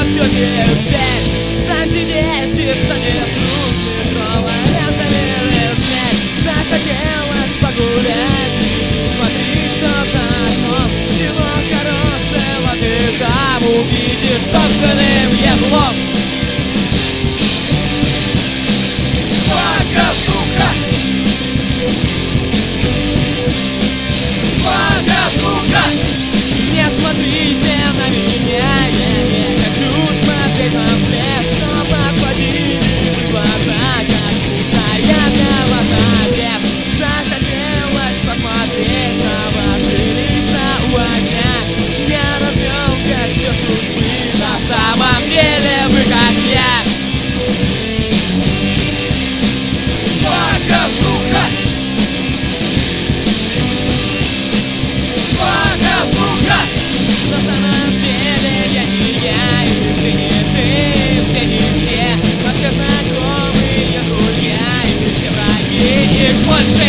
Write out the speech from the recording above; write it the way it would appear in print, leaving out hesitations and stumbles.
расчете 5. Станьте 10, станет метровая лента милых снять. Захотелось погулять, смотри, что за окном. Всего хорошего ты там увидишь собственным языком. Показуха! Показуха! Не смотрите на меня, я не хочу смотреть вам вслед, чтоб отводили вы глаза, как будто я для вас ответ. Захотелось посмотреть на ваши лица у огня. Я развел костер судьбы, на самом деле вы как я. Показуха! Показуха! На самом деле я не я, и ты не ты, все не все. А все знакомые друзья, и все враги, их больше